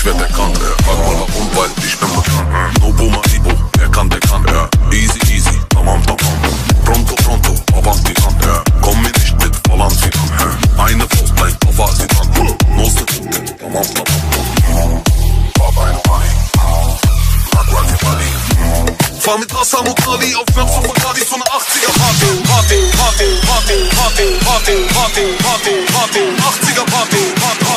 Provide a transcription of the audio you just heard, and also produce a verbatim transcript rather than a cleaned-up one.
wer der kann. Frag mal warum, weil ich bin bekannt. No Boomer Ibo, wer kann, der kann. Easy, easy, tamam, tamam. Pronto, pronto, avanti an. Komm mir nicht mit Volanti an. Eine Faust, dein Koffer sieht an. No se gucken, tamam, tamam. Fahr ein Party, Rock, Rocky Party. Fahr mit Hassan und Ali auf Wärms und Bacardi so ne achtziger Party. Party, Party, Party, Party, Party, Party, Party, Party, achtziger Party, Party.